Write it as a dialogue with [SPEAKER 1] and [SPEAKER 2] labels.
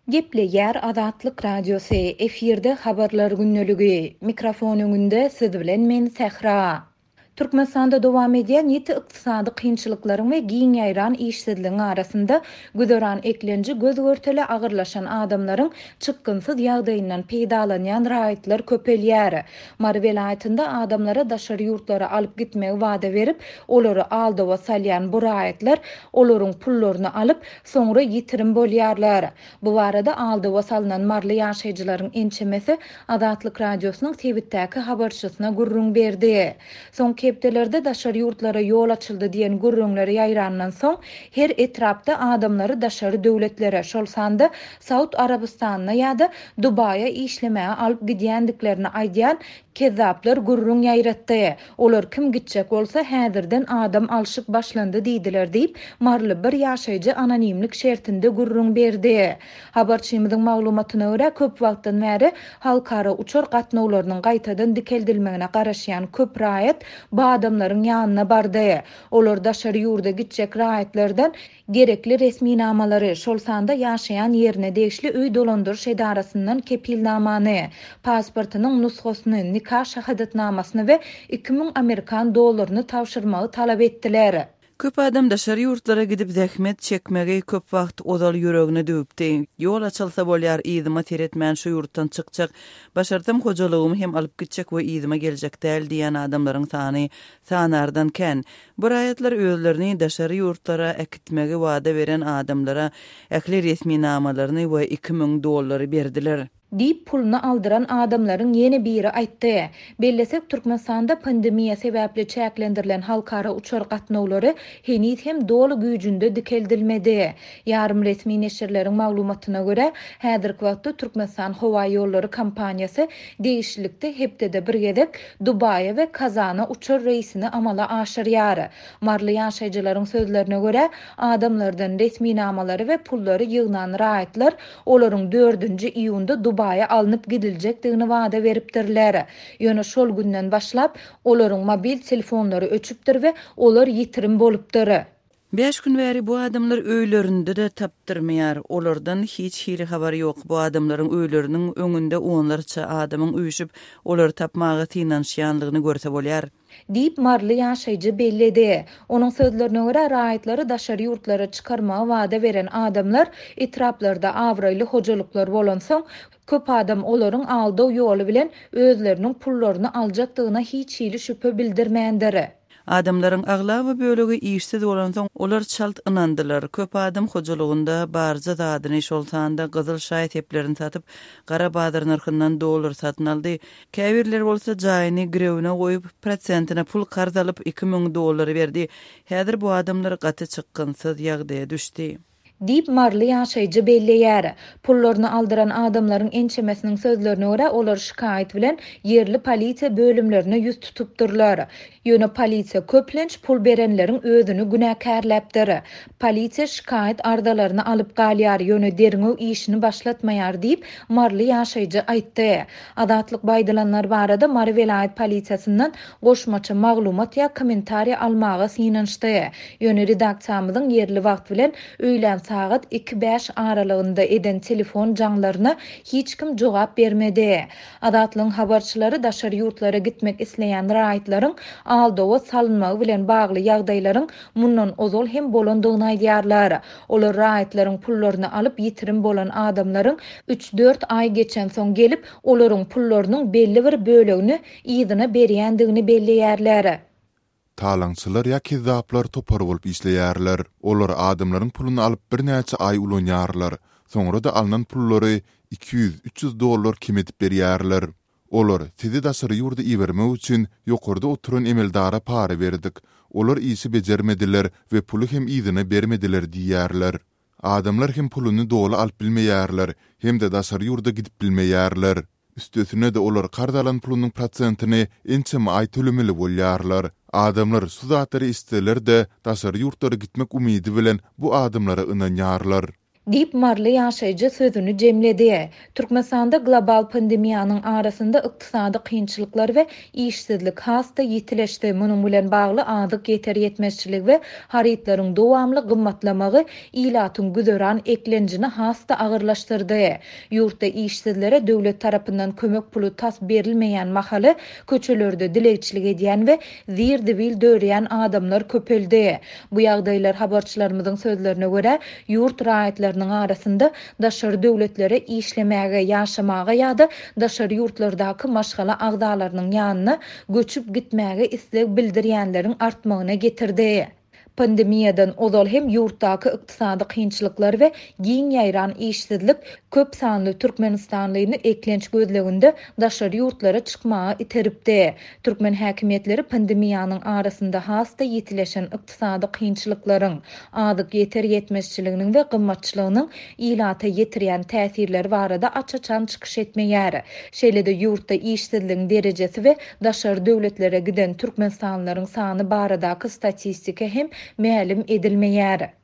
[SPEAKER 1] Gepleýär Azatlyk Radiosy efirde habarlar günneligi. Mikrofon öňünde siz bilen men Sähra. Türkmenistanda dowam edýän ýeti ykdysady kynçylyklaryň we giň ýaýran işsizligiň arasynda güzören eklenji göz görteli agyrlaşan adamlaryň çykgynsyz ýagdaýyndan peýdalanýan raýatlar köpelýär. Mar welaýatynda adamlara daşary ýurtlara alyp gitmegi wada berip, olary aldywa salýan bu raýatlar olaryň pullaryny alyp, soňra ýitirim bolýarlar. Bu barada aldywa salynan marly ýaşaýjylaryň ençemesi Azatlyk Radiosynyň Tebitdäki habarçysyna gurrun berdi. Soň kepdelerde daşary ýurtlara ýol açyldy diýen gurrunlary ýaýrandan soň her etrapda adamlary daşary döwletlere, şolsanda Saud Arabistanyna ýa-da Dubaýa işlemäge alyp gidýändiklerini aýdýan kezzaplar gurrun ýaýratdy. Olar kim gitjek bolsa häzirden adam alşyk başlandy diýdiler diýip marly bir ýaşaýjy anonimlik şertinde gurrun berdi. Habarçymyzyň maglumatyna görä köp wagtdan bäri halkara uçur gatnawlarynyň gaýtadan dikeldilmegine garaşýan köp raýat bu adamlaryň ýanyna bardy. Olar daşary ýurda gitjek raýatlardan gerekli resmi namalary, şolsanda ýaşaýan ýerine degişli öý dolandyryş edarasyndan kepilnamany, pasportynyň nusxasyny, nikah şahadatnamasyny we 2000 Amerikan dollaryny tawşyrmagy talap etdiler.
[SPEAKER 2] Köp adam daşary ýurtlara gidip zähmet çekmegi köp wagt odal ýüregine döwüpdi. Ýol açylsa bolýar, ýygyma teretmän şu ýurtdan çykjak, başardym hojalygymy hem alyp gitjek we ýygyma geljek däl diýen adamlaryň sany sanardan kän. Bu raýatlar özlerini daşary ýurtlara ekitmegi wada beren adamlara ähli resmi namalaryny we 2000 dollary berdiler.
[SPEAKER 1] Diýip pulunu aldyran adamlaryň ýene biri aýtdy. Bellesek Türkmenistanda pandemiýa sebäpli çäklendirilen halkara uçur gatnawlary henüz hem dolu güýjünde dikeldilmedi. Ýarym resmi neşirleriň maglumatyna görä, häzirki wagtda Türkmenistan howa ýollary kompaniýasy değişiklikde hepdede bir gezek Dubaýa we Kazana uçur reisini amala aşyrýar. Marly ýaşaýjylaryň sözlerine görä, adamlardan resmi namalary we pullary ýygnan raýatlar olaryň 4-nji iýunda Dubaýa alınıp gidiljekdigini wada beripdirler. Ýöne şol günden başlap olaryň mobil telefonlary öçüpdir we olar ýitirim bolupdyr.
[SPEAKER 2] 5 gün bäri bu adamlar öýlerinde de tapdyrmaýar. Olardan hiç hili habary ýok. Bu adamlaryň öýleriniň öňünde onlarça adamyň üýüşüp olary tapmagy tynanşýanlygyny görse bolýar.
[SPEAKER 1] Diýip marly ýaşaýjy belledi. Onuň sözlerine görä raýatlary daşary ýurtlara çykarmagy wada beren adamlar etraplarda awraýly hojalyklar bolan soň köp adam olaryň aldyw ýoly bilen özleriniň pullaryny aljakdygyna hiç hili şüphe bildirmeýändir.
[SPEAKER 2] Adamlaryň aglawy bölegi işsiz bolan soň olar çalt ynandylar. Köp adam hojalygynda barja zadyny şolsanda gyzyl şaý teplerini satyp gara bazar narhyndan dollar satyn aldy. Käbirler bolsa jaýyny girewine goýup prosentina pul garz alyp 2000 dollary berdi. Häzir bu adamlar gaty çykgynsyz ýagdaýa düşdi.
[SPEAKER 1] Diýip marly ýaşaýjy belleýär. Pullaryny aldyran adamlaryň ençemesiniň sözlerine görä olar şikaýet bilen ýerli polisiýa bölümlerine ýüz tutupdyrlar. Ýöne polisiýa köplenç pul berenleriň özüni günäkärläpdir. Polisiýa şikaýet ardalaryny alyp galýar, ýöne derňew işini başlatmaýar diýip marly ýaşaýjy aýtdy. Azatlyk baýdalanlar barada Mary welaýat polisiýasyndan goşmaça maglumat ýa kommentariýa almagy synanşdy. Ýöne redaksiýamyzyň ýerli wagt bilen öýlen saat 2:05 aralygynda eden telefon jaňlaryna hiç kim jogap bermedi. Azatlyň habarçylary daşary ýurtlara gitmek isleýän raýatlaryň aldywa salynmagy bilen bagly ýagdaýlaryň mundan ozal hem bolandygyny aýdýarlar. Olar raýatlaryň pullaryny alyp ýitirim bolan adamlaryň 3-4 ay geçen soň gelip olaryň pullarynyň belli bir bölegini ýygyna berýändigini belleýärler.
[SPEAKER 3] Talaňçylar ýa kezzaplar topar bolup işleýärler. Olar adamlaryň pulunu alyp bir näçe ay ulanýarlar. Soňra da alynan pullary 200-300 dollar kim edip berýärler. Olar sizi daşary ýurda iwermek üçin ýokarda oturan emeldara para berdik. Olar işi bejermediler we pulu hem ýygyna bermediler diýärler. Adamlar hem pulunu doly alyp bilmeýärler, hem de daşary ýurda gidip bilmeýärler. Üstesine de olar gardalan pulunyň prosentini ençeme ay tölemeli bolýarlar. Adamlar şu zatary isteler de daşary ýurtlara gitmek umydy bilen bu adamlara ynanýarlar.
[SPEAKER 1] Dip marly ýaşaýjy sözüni jemledi. Türkmenistanda global pandemiýanyň arasynda ykdysady kynçylyklar we işsizlik hasta ýitileşdi. Munyň bilen bagly azyk ýeter ýetmezçilik we haritlaryň dowamly gymmatlamagy ilatyň güdöran eklenjini hasta agyrlaşdyrdy. Ýurtda işsizlere döwlet tarapyndan kömek pulu tas berilmeýän mahaly köçelerde dilegçilik edýän we zirdibil döreýän adamlar köpeldi. Bu ýagdaýlar habarçylarymyzyň sözlerine görä ýurt raýatlarynyň arasynda daşary döwletlere işlemäge, ýaşamaga ýa-da daşary ýurtlardaky maşgala agdalarynyň ýanyna göçüp gitmäge isleg bildirýänleriň artmagyna getirdi. Pandemiýadan ozal hem ýurtdaky ykdysady kynçylyklar we giň ýaýran işsizlik köp sanly Türkmenistanlyny eklenç gözleginde daşary ýurtlara çykmaga iteripdi. Türkmen häkimetleri pandemiýanyň arasynda hasta ýetileşen ykdysady kynçylyklaryň, azyk ýeter ýetmezçiliginiň we gymmatçylygynyň ilata ýetirýän täsirleri barada açaçan çykyş etmeýär. Şeýle-de ýurtda işsizligiň derejesi we daşary döwletlere giden türkmenstanlylaryň sany baradaky statistika hem mälim edilmeýär.